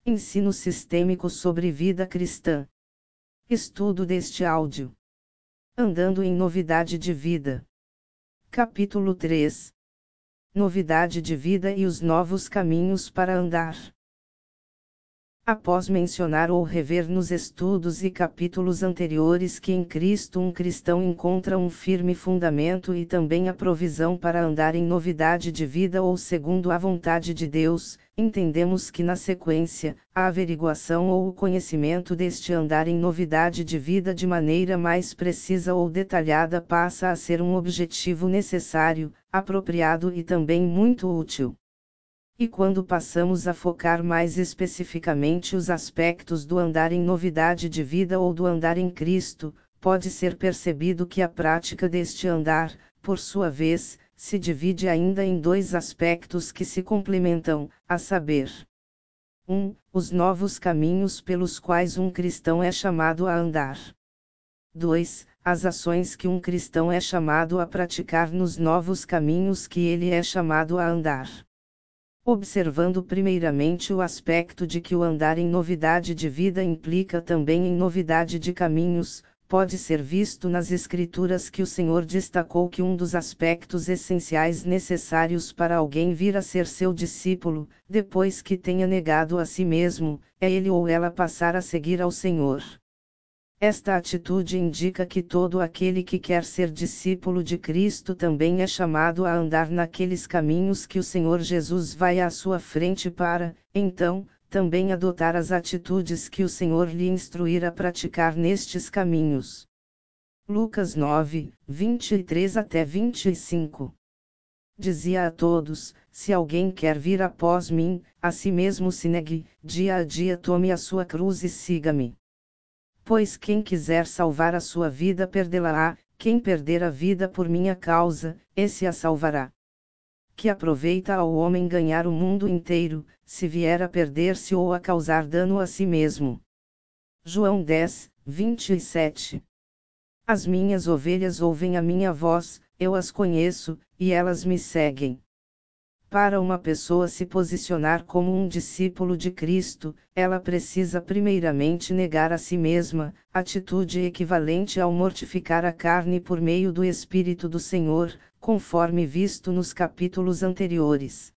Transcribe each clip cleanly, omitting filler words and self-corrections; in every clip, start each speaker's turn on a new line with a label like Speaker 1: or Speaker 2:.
Speaker 1: Ensino sistêmico sobre vida cristã. Estudo deste áudio. Andando em novidade de vida. Capítulo 3. Novidade de vida e os novos caminhos para andar. Após mencionar ou rever nos estudos e capítulos anteriores que em Cristo um cristão encontra um firme fundamento e também a provisão para andar em novidade de vida ou segundo a vontade de Deus, entendemos que na sequência, a averiguação ou o conhecimento deste andar em novidade de vida de maneira mais precisa ou detalhada passa a ser um objetivo necessário, apropriado e também muito útil. E quando passamos a focar mais especificamente os aspectos do andar em novidade de vida ou do andar em Cristo, pode ser percebido que a prática deste andar, por sua vez, se divide ainda em dois aspectos que se complementam, a saber: 1. Os novos caminhos pelos quais um cristão é chamado a andar. 2. As ações que um cristão é chamado a praticar nos novos caminhos que ele é chamado a andar. Observando primeiramente o aspecto de que o andar em novidade de vida implica também em novidade de caminhos, pode ser visto nas Escrituras que o Senhor destacou que um dos aspectos essenciais necessários para alguém vir a ser seu discípulo, depois que tenha negado a si mesmo, é ele ou ela passar a seguir ao Senhor. Esta atitude indica que todo aquele que quer ser discípulo de Cristo também é chamado a andar naqueles caminhos que o Senhor Jesus vai à sua frente para, então, também adotar as atitudes que o Senhor lhe instruir a praticar nestes caminhos. Lucas 9, 23 até 25. Dizia a todos: se alguém quer vir após mim, a si mesmo se negue, dia a dia tome a sua cruz e siga-me. Pois quem quiser salvar a sua vida perdê-la-á, quem perder a vida por minha causa, esse a salvará. Que aproveita ao homem ganhar o mundo inteiro, se vier a perder-se ou a causar dano a si mesmo. João 10, 27. As minhas ovelhas ouvem a minha voz, eu as conheço, e elas me seguem. Para uma pessoa se posicionar como um discípulo de Cristo, ela precisa primeiramente negar a si mesma, atitude equivalente ao mortificar a carne por meio do Espírito do Senhor, conforme visto nos capítulos anteriores.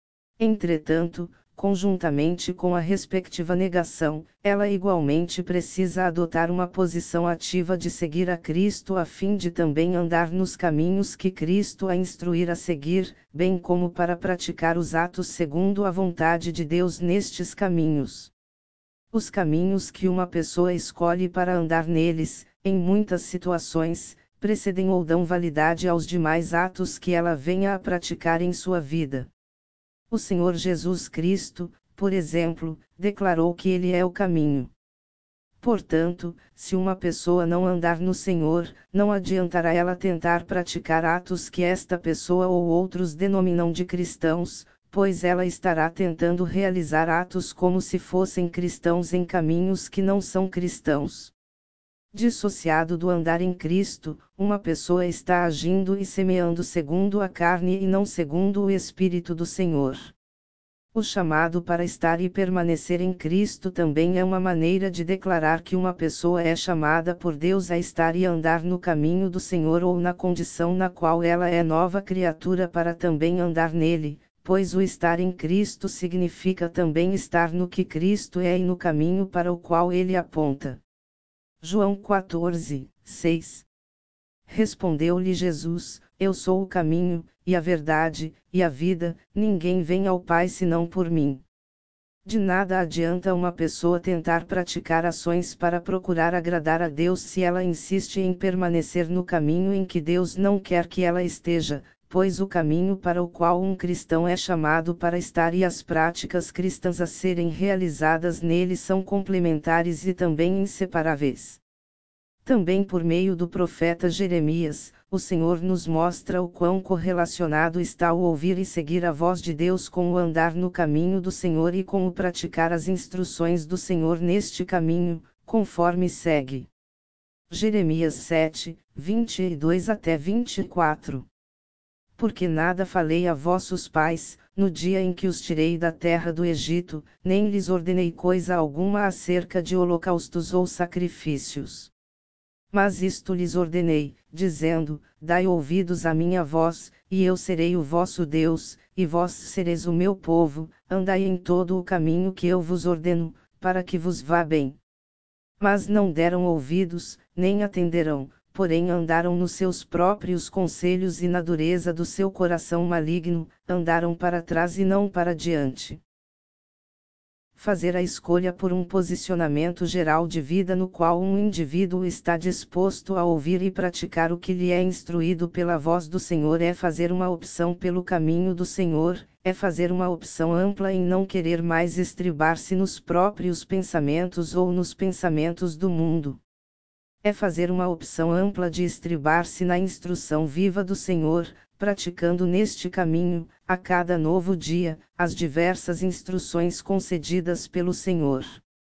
Speaker 1: Entretanto, conjuntamente com a respectiva negação, ela igualmente precisa adotar uma posição ativa de seguir a Cristo a fim de também andar nos caminhos que Cristo a instruir a seguir, bem como para praticar os atos segundo a vontade de Deus nestes caminhos. Os caminhos que uma pessoa escolhe para andar neles, em muitas situações, precedem ou dão validade aos demais atos que ela venha a praticar em sua vida. O Senhor Jesus Cristo, por exemplo, declarou que Ele é o caminho. Portanto, se uma pessoa não andar no Senhor, não adiantará ela tentar praticar atos que esta pessoa ou outros denominam de cristãos, pois ela estará tentando realizar atos como se fossem cristãos em caminhos que não são cristãos. Dissociado do andar em Cristo, uma pessoa está agindo e semeando segundo a carne e não segundo o Espírito do Senhor. O chamado para estar e permanecer em Cristo também é uma maneira de declarar que uma pessoa é chamada por Deus a estar e andar no caminho do Senhor ou na condição na qual ela é nova criatura para também andar nele, pois o estar em Cristo significa também estar no que Cristo é e no caminho para o qual ele aponta. João 14, 6. Respondeu-lhe Jesus: eu sou o caminho, e a verdade, e a vida, ninguém vem ao Pai senão por mim. De nada adianta uma pessoa tentar praticar ações para procurar agradar a Deus se ela insiste em permanecer no caminho em que Deus não quer que ela esteja, pois o caminho para o qual um cristão é chamado para estar e as práticas cristãs a serem realizadas nele são complementares e também inseparáveis. Também por meio do profeta Jeremias, o Senhor nos mostra o quão correlacionado está o ouvir e seguir a voz de Deus com o andar no caminho do Senhor e com o praticar as instruções do Senhor neste caminho, conforme segue. Jeremias 7, 22 até 24. Porque nada falei a vossos pais, no dia em que os tirei da terra do Egito, nem lhes ordenei coisa alguma acerca de holocaustos ou sacrifícios. Mas isto lhes ordenei, dizendo: Dai ouvidos à minha voz, e eu serei o vosso Deus, e vós sereis o meu povo, andai em todo o caminho que eu vos ordeno, para que vos vá bem. Mas não deram ouvidos, nem atenderão, porém andaram nos seus próprios conselhos e na dureza do seu coração maligno, andaram para trás e não para diante. Fazer a escolha por um posicionamento geral de vida no qual um indivíduo está disposto a ouvir e praticar o que lhe é instruído pela voz do Senhor é fazer uma opção pelo caminho do Senhor, é fazer uma opção ampla em não querer mais estribar-se nos próprios pensamentos ou nos pensamentos do mundo. É fazer uma opção ampla de estribar-se na instrução viva do Senhor, praticando neste caminho, a cada novo dia, as diversas instruções concedidas pelo Senhor.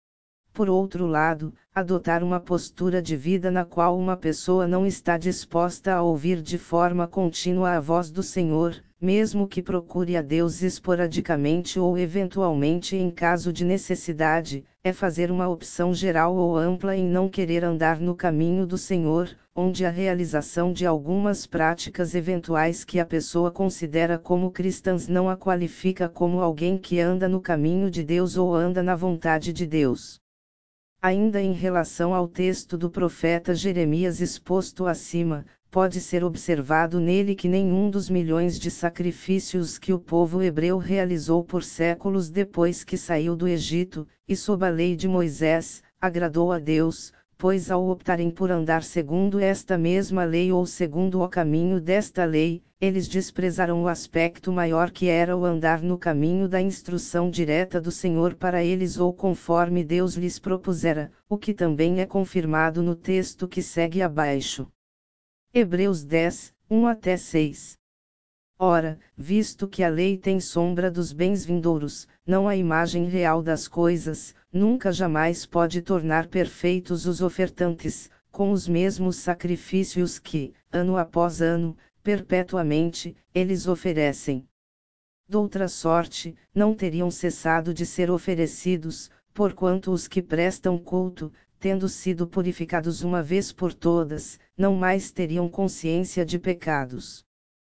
Speaker 1: Por outro lado, adotar uma postura de vida na qual uma pessoa não está disposta a ouvir de forma contínua a voz do Senhor, mesmo que procure a Deus esporadicamente ou eventualmente em caso de necessidade, é fazer uma opção geral ou ampla em não querer andar no caminho do Senhor, onde a realização de algumas práticas eventuais que a pessoa considera como cristãs não a qualifica como alguém que anda no caminho de Deus ou anda na vontade de Deus. Ainda em relação ao texto do profeta Jeremias exposto acima, pode ser observado nele que nenhum dos milhões de sacrifícios que o povo hebreu realizou por séculos depois que saiu do Egito, e sob a lei de Moisés, agradou a Deus, pois ao optarem por andar segundo esta mesma lei ou segundo o caminho desta lei, eles desprezaram o aspecto maior que era o andar no caminho da instrução direta do Senhor para eles ou conforme Deus lhes propusera, o que também é confirmado no texto que segue abaixo. Hebreus 10, 1-6. Ora, visto que a lei tem sombra dos bens vindouros, não a imagem real das coisas, nunca jamais pode tornar perfeitos os ofertantes, com os mesmos sacrifícios que, ano após ano, perpetuamente, eles oferecem. Doutra sorte, não teriam cessado de ser oferecidos, porquanto os que prestam culto, tendo sido purificados uma vez por todas, não mais teriam consciência de pecados.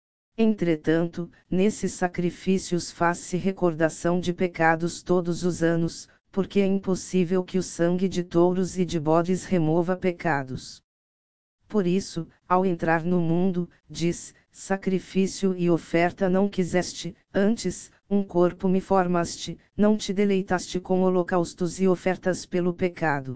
Speaker 1: Entretanto, nesses sacrifícios faz-se recordação de pecados todos os anos, porque é impossível que o sangue de touros e de bodes remova pecados. Por isso, ao entrar no mundo, diz: sacrifício e oferta não quiseste, antes, um corpo me formaste, não te deleitaste com holocaustos e ofertas pelo pecado.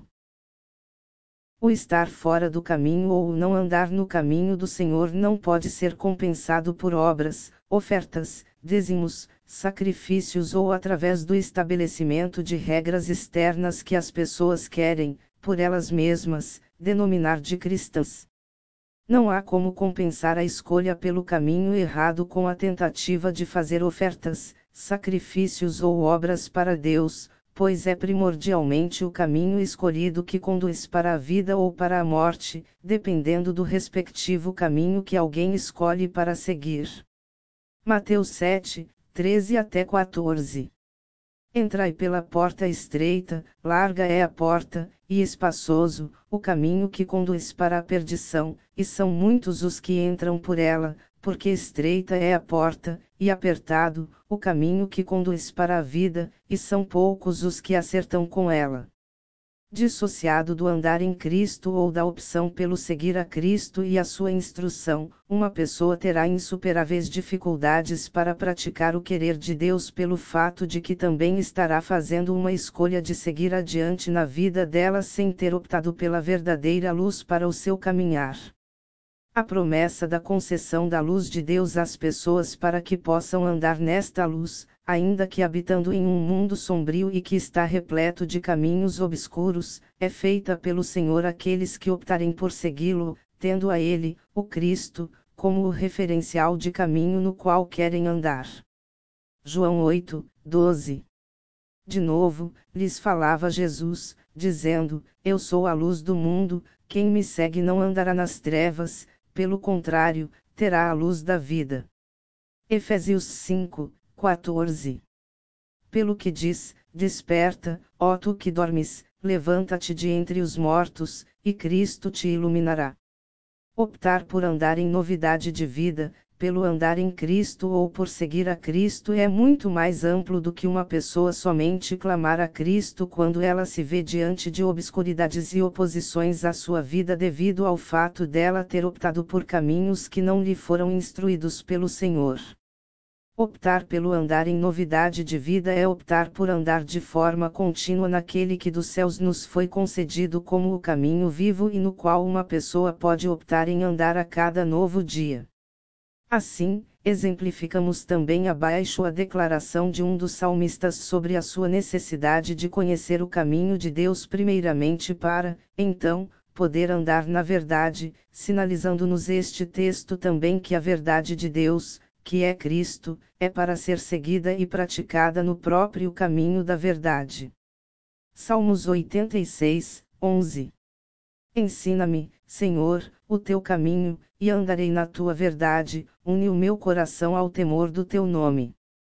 Speaker 1: O estar fora do caminho ou o não andar no caminho do Senhor não pode ser compensado por obras, ofertas, dízimos, sacrifícios ou através do estabelecimento de regras externas que as pessoas querem, por elas mesmas, denominar de cristãs. Não há como compensar a escolha pelo caminho errado com a tentativa de fazer ofertas, sacrifícios ou obras para Deus, pois é primordialmente o caminho escolhido que conduz para a vida ou para a morte, dependendo do respectivo caminho que alguém escolhe para seguir. Mateus 7, 13-14. Entrai pela porta estreita, larga é a porta, e espaçoso, o caminho que conduz para a perdição, e são muitos os que entram por ela, porque estreita é a porta, e apertado, o caminho que conduz para a vida, e são poucos os que acertam com ela. Dissociado do andar em Cristo ou da opção pelo seguir a Cristo e a sua instrução, uma pessoa terá insuperáveis dificuldades para praticar o querer de Deus pelo fato de que também estará fazendo uma escolha de seguir adiante na vida dela sem ter optado pela verdadeira luz para o seu caminhar. A promessa da concessão da luz de Deus às pessoas para que possam andar nesta luz, ainda que habitando em um mundo sombrio e que está repleto de caminhos obscuros, é feita pelo Senhor àqueles que optarem por segui-lo, tendo a Ele, o Cristo, como o referencial de caminho no qual querem andar. João 8, 12. De novo, lhes falava Jesus, dizendo: Eu sou a luz do mundo, quem me segue não andará nas trevas, pelo contrário, terá a luz da vida. Efésios 5, 14. Pelo que diz: desperta, ó tu que dormes, levanta-te de entre os mortos, e Cristo te iluminará. Optar por andar em novidade de vida, pelo andar em Cristo ou por seguir a Cristo é muito mais amplo do que uma pessoa somente clamar a Cristo quando ela se vê diante de obscuridades e oposições à sua vida devido ao fato dela ter optado por caminhos que não lhe foram instruídos pelo Senhor. Optar pelo andar em novidade de vida é optar por andar de forma contínua naquele que dos céus nos foi concedido como o caminho vivo e no qual uma pessoa pode optar em andar a cada novo dia. Assim, exemplificamos também abaixo a declaração de um dos salmistas sobre a sua necessidade de conhecer o caminho de Deus primeiramente para, então, poder andar na verdade, sinalizando-nos este texto também que a verdade de Deus, que é Cristo, é para ser seguida e praticada no próprio caminho da verdade. Salmos 86, 11. Ensina-me, Senhor, o teu caminho, e andarei na tua verdade, une o meu coração ao temor do teu nome.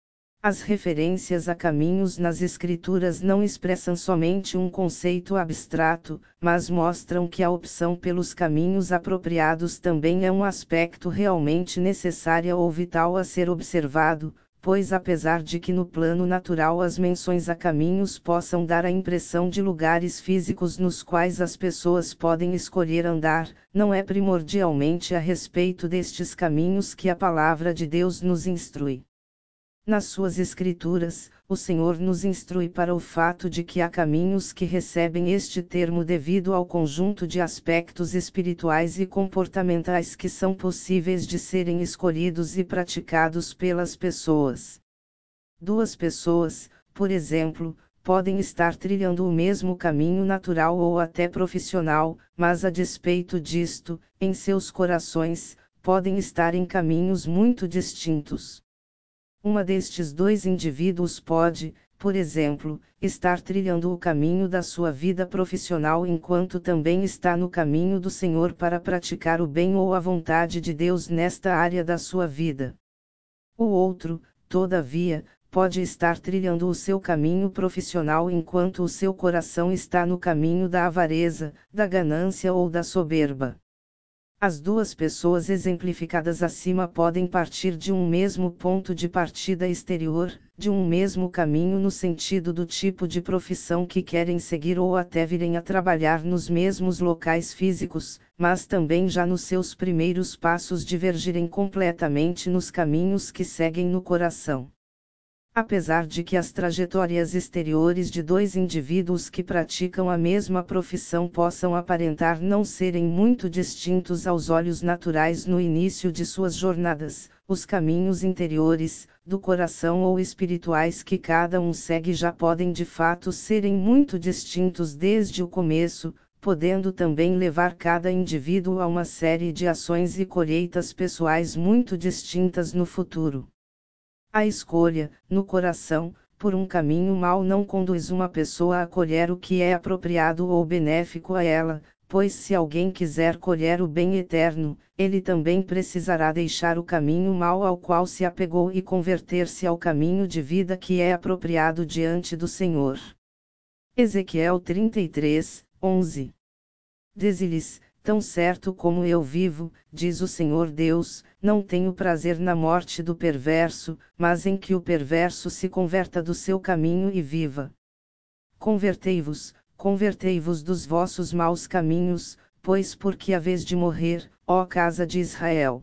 Speaker 1: As referências a caminhos nas Escrituras não expressam somente um conceito abstrato, mas mostram que a opção pelos caminhos apropriados também é um aspecto realmente necessário ou vital a ser observado, pois apesar de que no plano natural as menções a caminhos possam dar a impressão de lugares físicos nos quais as pessoas podem escolher andar, não é primordialmente a respeito destes caminhos que a palavra de Deus nos instrui. Nas suas Escrituras, o Senhor nos instrui para o fato de que há caminhos que recebem este termo devido ao conjunto de aspectos espirituais e comportamentais que são possíveis de serem escolhidos e praticados pelas pessoas. Duas pessoas, por exemplo, podem estar trilhando o mesmo caminho natural ou até profissional, mas a despeito disto, em seus corações, podem estar em caminhos muito distintos. Uma destes dois indivíduos pode, por exemplo, estar trilhando o caminho da sua vida profissional enquanto também está no caminho do Senhor para praticar o bem ou a vontade de Deus nesta área da sua vida. O outro, todavia, pode estar trilhando o seu caminho profissional enquanto o seu coração está no caminho da avareza, da ganância ou da soberba. As duas pessoas exemplificadas acima podem partir de um mesmo ponto de partida exterior, de um mesmo caminho no sentido do tipo de profissão que querem seguir ou até virem a trabalhar nos mesmos locais físicos, mas também já nos seus primeiros passos divergirem completamente nos caminhos que seguem no coração. Apesar de que as trajetórias exteriores de dois indivíduos que praticam a mesma profissão possam aparentar não serem muito distintos aos olhos naturais no início de suas jornadas, os caminhos interiores, do coração ou espirituais que cada um segue já podem de fato serem muito distintos desde o começo, podendo também levar cada indivíduo a uma série de ações e colheitas pessoais muito distintas no futuro. A escolha, no coração, por um caminho mau não conduz uma pessoa a colher o que é apropriado ou benéfico a ela, pois se alguém quiser colher o bem eterno, ele também precisará deixar o caminho mau ao qual se apegou e converter-se ao caminho de vida que é apropriado diante do Senhor. Ezequiel 33, 11. Diz-lhes: tão certo como eu vivo, diz o Senhor Deus, não tenho prazer na morte do perverso, mas em que o perverso se converta do seu caminho e viva. Convertei-vos, convertei-vos dos vossos maus caminhos, pois porque haveis de morrer, ó casa de Israel.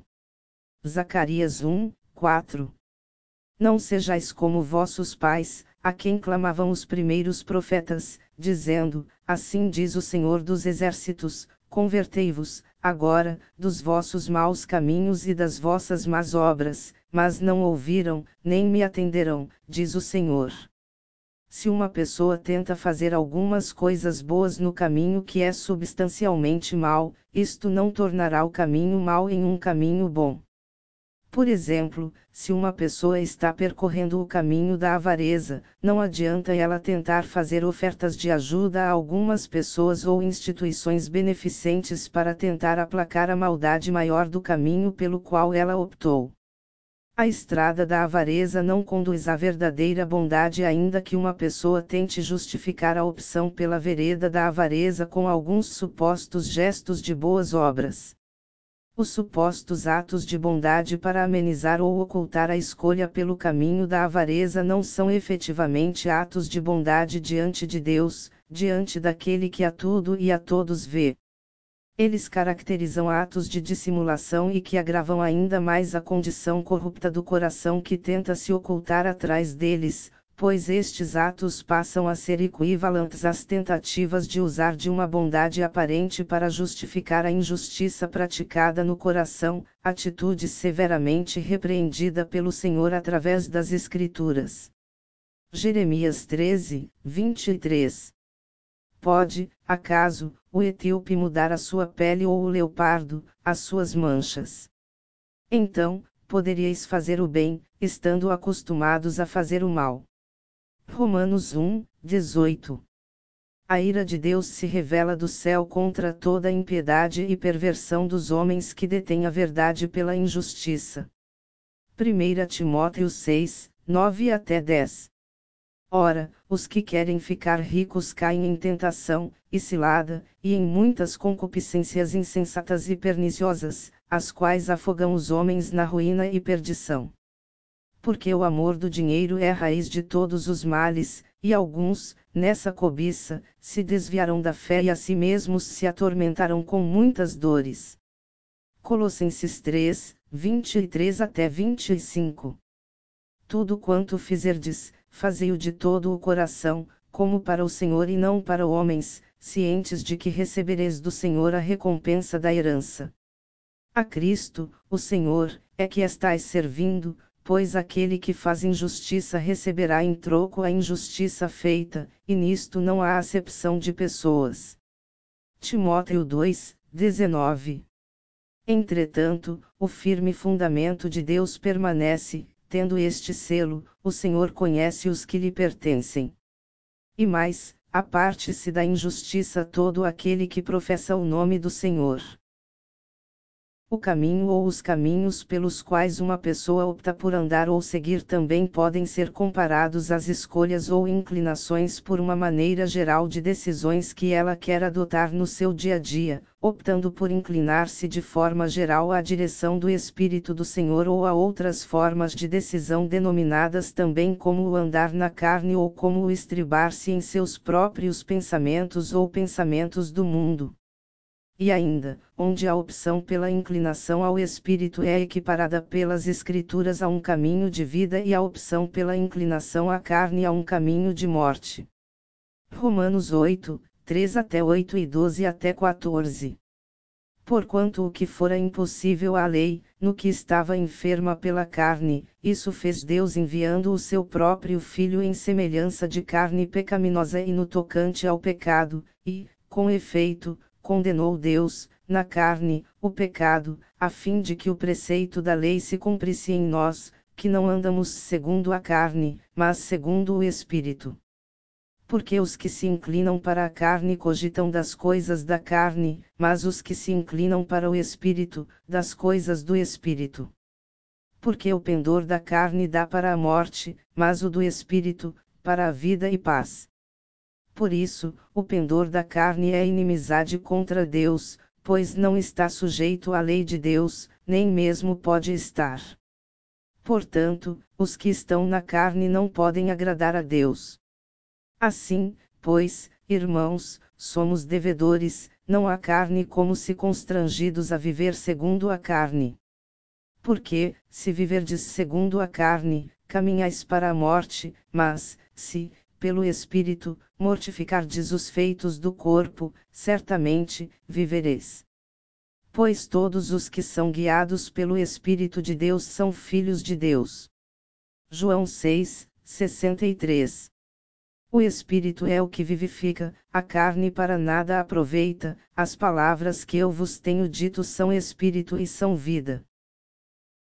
Speaker 1: Zacarias 1, 4. Não sejais como vossos pais, a quem clamavam os primeiros profetas, dizendo: assim diz o Senhor dos Exércitos, convertei-vos, agora, dos vossos maus caminhos e das vossas más obras, mas não ouviram, nem me atenderão, diz o Senhor. Se uma pessoa tenta fazer algumas coisas boas no caminho que é substancialmente mau, isto não tornará o caminho mau em um caminho bom. Por exemplo, se uma pessoa está percorrendo o caminho da avareza, não adianta ela tentar fazer ofertas de ajuda a algumas pessoas ou instituições beneficentes para tentar aplacar a maldade maior do caminho pelo qual ela optou. A estrada da avareza não conduz à verdadeira bondade, ainda que uma pessoa tente justificar a opção pela vereda da avareza com alguns supostos gestos de boas obras. Os supostos atos de bondade para amenizar ou ocultar a escolha pelo caminho da avareza não são efetivamente atos de bondade diante de Deus, diante daquele que a tudo e a todos vê. Eles caracterizam atos de dissimulação e que agravam ainda mais a condição corrupta do coração que tenta se ocultar atrás deles, pois estes atos passam a ser equivalentes às tentativas de usar de uma bondade aparente para justificar a injustiça praticada no coração, atitude severamente repreendida pelo Senhor através das Escrituras. Jeremias 13, 23. Pode, acaso, o etíope mudar a sua pele ou o leopardo, as suas manchas? Então, poderíeis fazer o bem, estando acostumados a fazer o mal. Romanos 1, 18. A ira de Deus se revela do céu contra toda a impiedade e perversão dos homens que detêm a verdade pela injustiça. 1 Timóteo 6, 9 até 10. Ora, os que querem ficar ricos caem em tentação, e cilada, e em muitas concupiscências insensatas e perniciosas, as quais afogam os homens na ruína e perdição. Porque o amor do dinheiro é a raiz de todos os males, e alguns, nessa cobiça, se desviaram da fé e a si mesmos se atormentaram com muitas dores. Colossenses 3, 23 até 25. Tudo quanto fizerdes, fazei-o de todo o coração, como para o Senhor e não para homens, cientes de que recebereis do Senhor a recompensa da herança. A Cristo, o Senhor, é que estais servindo, pois aquele que faz injustiça receberá em troco a injustiça feita, e nisto não há acepção de pessoas. Timóteo 2, 19. Entretanto, o firme fundamento de Deus permanece, tendo este selo: o Senhor conhece os que lhe pertencem. E mais, aparte-se da injustiça todo aquele que professa o nome do Senhor. O caminho ou os caminhos pelos quais uma pessoa opta por andar ou seguir também podem ser comparados às escolhas ou inclinações por uma maneira geral de decisões que ela quer adotar no seu dia a dia, optando por inclinar-se de forma geral à direção do Espírito do Senhor ou a outras formas de decisão denominadas também como o andar na carne ou como o estribar-se em seus próprios pensamentos ou pensamentos do mundo. E ainda, onde a opção pela inclinação ao Espírito é equiparada pelas Escrituras a um caminho de vida e a opção pela inclinação à carne a um caminho de morte. Romanos 8, 3 até 8 e 12 até 14. Porquanto o que fora impossível à lei, no que estava enferma pela carne, isso fez Deus enviando o seu próprio Filho em semelhança de carne pecaminosa e no tocante ao pecado, e, com efeito, condenou Deus, na carne, o pecado, a fim de que o preceito da lei se cumprisse em nós, que não andamos segundo a carne, mas segundo o Espírito. Porque os que se inclinam para a carne cogitam das coisas da carne, mas os que se inclinam para o Espírito, das coisas do Espírito. Porque o pendor da carne dá para a morte, mas o do Espírito, para a vida e paz. Por isso, o pendor da carne é inimizade contra Deus, pois não está sujeito à lei de Deus, nem mesmo pode estar. Portanto, os que estão na carne não podem agradar a Deus. Assim, pois, irmãos, somos devedores, não à carne como se constrangidos a viver segundo a carne. Porque, se viverdes segundo a carne, caminhais para a morte, mas, se, pelo Espírito, mortificardes os feitos do corpo, certamente, vivereis. Pois todos os que são guiados pelo Espírito de Deus são filhos de Deus. João 6, 63. O Espírito é o que vivifica, a carne para nada aproveita, as palavras que eu vos tenho dito são Espírito e são vida.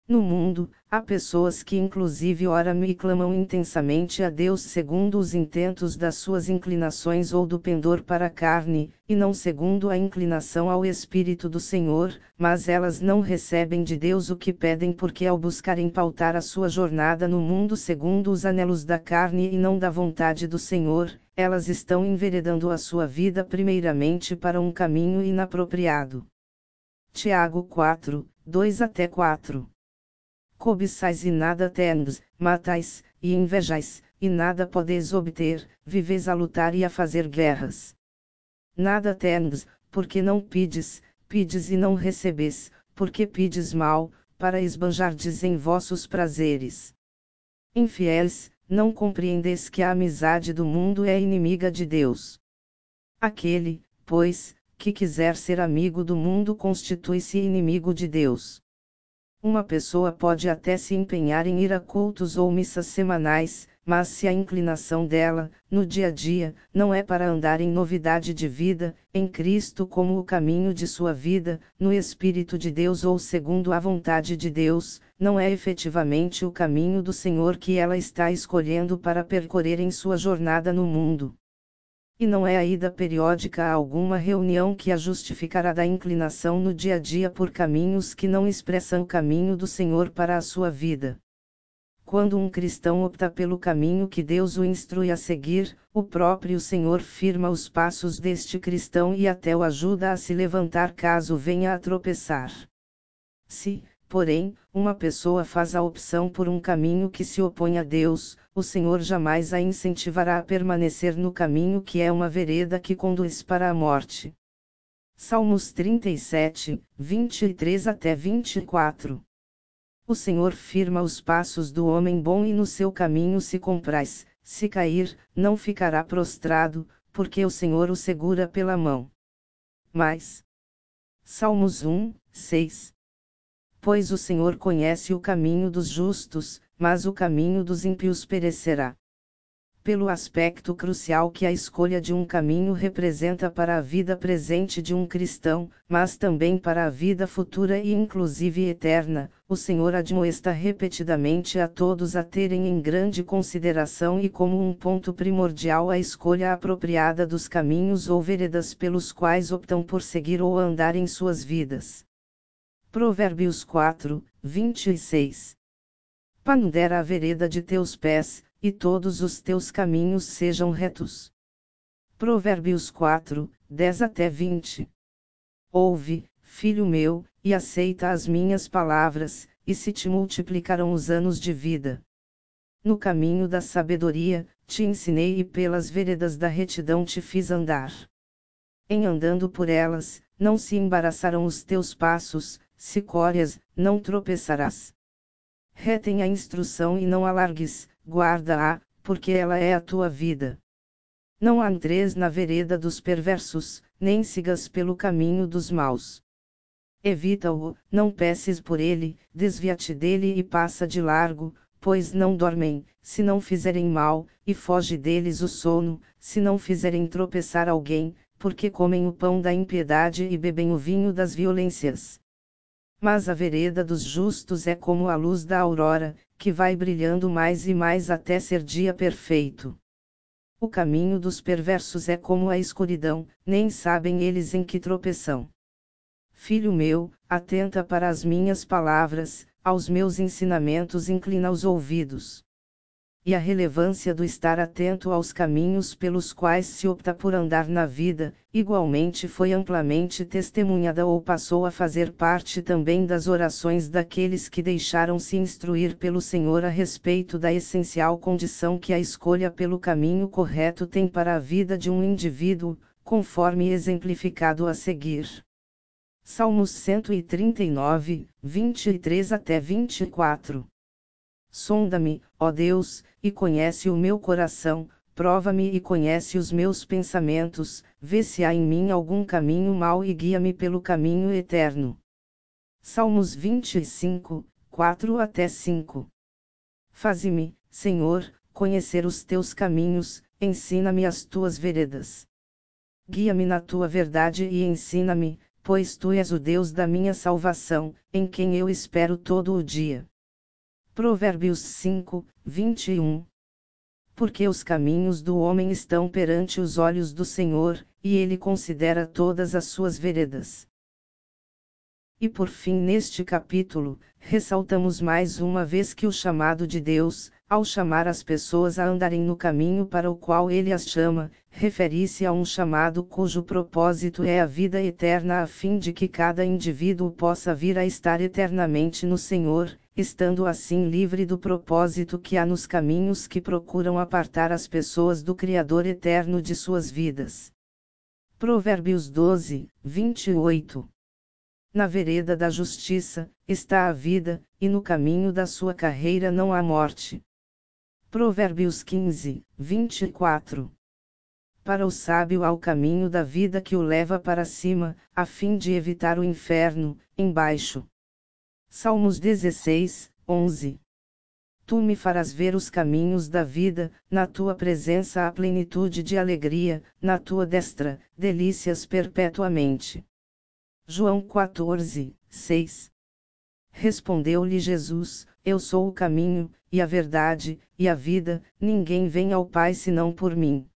Speaker 1: No mundo, há pessoas que inclusive oram e clamam intensamente a Deus segundo os intentos das suas inclinações ou do pendor para a carne, e não segundo a inclinação ao Espírito do Senhor, mas elas não recebem de Deus o que pedem porque ao buscarem pautar a sua jornada no mundo segundo os anelos da carne e não da vontade do Senhor, elas estão enveredando a sua vida primeiramente para um caminho inapropriado. Tiago 4, 2-4. Cobiçais e nada tendes, matais, e invejais, e nada podeis obter, viveis a lutar e a fazer guerras. Nada tendes, porque não pides, pides e não recebes, porque pides mal, para esbanjardes em vossos prazeres. Infiéis, não compreendeis que a amizade do mundo é inimiga de Deus. Aquele, pois, que quiser ser amigo do mundo constitui-se inimigo de Deus. Uma pessoa pode até se empenhar em ir a cultos ou missas semanais, mas se a inclinação dela, no dia a dia, não é para andar em novidade de vida, em Cristo como o caminho de sua vida, no Espírito de Deus ou segundo a vontade de Deus, não é efetivamente o caminho do Senhor que ela está escolhendo para percorrer em sua jornada no mundo. E não é a ida periódica a alguma reunião que a justificará da inclinação no dia a dia por caminhos que não expressam o caminho do Senhor para a sua vida. Quando um cristão opta pelo caminho que Deus o instrui a seguir, o próprio Senhor firma os passos deste cristão e até o ajuda a se levantar caso venha a tropeçar. Se, porém, uma pessoa faz a opção por um caminho que se opõe a Deus, o Senhor jamais a incentivará a permanecer no caminho que é uma vereda que conduz para a morte. Salmos 37, 23-24. O Senhor firma os passos do homem bom e no seu caminho se compraz, se cair, não ficará prostrado, porque o Senhor o segura pela mão. Mas. Salmos 1, 6. Pois o Senhor conhece o caminho dos justos, mas o caminho dos ímpios perecerá. Pelo aspecto crucial que a escolha de um caminho representa para a vida presente de um cristão, mas também para a vida futura e inclusive eterna, o Senhor admoesta repetidamente a todos a terem em grande consideração e como um ponto primordial a escolha apropriada dos caminhos ou veredas pelos quais optam por seguir ou andar em suas vidas. Provérbios 4, 26. Pondera a vereda de teus pés, e todos os teus caminhos sejam retos. Provérbios 4, 10-20. Ouve, filho meu, e aceita as minhas palavras, e se te multiplicarão os anos de vida. No caminho da sabedoria, te ensinei e pelas veredas da retidão te fiz andar. Em andando por elas, não se embaraçarão os teus passos, se corres, não tropeçarás. Retém a instrução e não alargues, guarda-a, porque ela é a tua vida. Não entres na vereda dos perversos, nem sigas pelo caminho dos maus. Evita-o, não peces por ele, desvia-te dele e passa de largo, pois não dormem, se não fizerem mal, e foge deles o sono, se não fizerem tropeçar alguém, porque comem o pão da impiedade e bebem o vinho das violências. Mas a vereda dos justos é como a luz da aurora, que vai brilhando mais e mais até ser dia perfeito. O caminho dos perversos é como a escuridão, nem sabem eles em que tropeçam. Filho meu, atenta para as minhas palavras, aos meus ensinamentos inclina os ouvidos. E a relevância do estar atento aos caminhos pelos quais se opta por andar na vida, igualmente foi amplamente testemunhada ou passou a fazer parte também das orações daqueles que deixaram-se instruir pelo Senhor a respeito da essencial condição que a escolha pelo caminho correto tem para a vida de um indivíduo, conforme exemplificado a seguir. Salmos 139, 23-24. Sonda-me, ó Deus, e conhece o meu coração, prova-me e conhece os meus pensamentos, vê se há em mim algum caminho mau e guia-me pelo caminho eterno. Salmos 25, 4-5. Faze-me, Senhor, conhecer os teus caminhos, ensina-me as tuas veredas. Guia-me na tua verdade e ensina-me, pois tu és o Deus da minha salvação, em quem eu espero todo o dia. Provérbios 5, 21. Porque os caminhos do homem estão perante os olhos do Senhor, e ele considera todas as suas veredas. E por fim, neste capítulo, ressaltamos mais uma vez que o chamado de Deus, ao chamar as pessoas a andarem no caminho para o qual ele as chama, refere-se a um chamado cujo propósito é a vida eterna, a fim de que cada indivíduo possa vir a estar eternamente no Senhor, estando assim livre do propósito que há nos caminhos que procuram apartar as pessoas do Criador eterno de suas vidas. Provérbios 12, 28. Na vereda da justiça, está a vida, e no caminho da sua carreira não há morte. Provérbios 15, 24. Para o sábio há o caminho da vida que o leva para cima, a fim de evitar o inferno, embaixo. Salmos 16, 11. Tu me farás ver os caminhos da vida, na tua presença há plenitude de alegria, na tua destra, delícias perpetuamente. João 14, 6. Respondeu-lhe Jesus: Eu sou o caminho, e a verdade, e a vida, ninguém vem ao Pai senão por mim.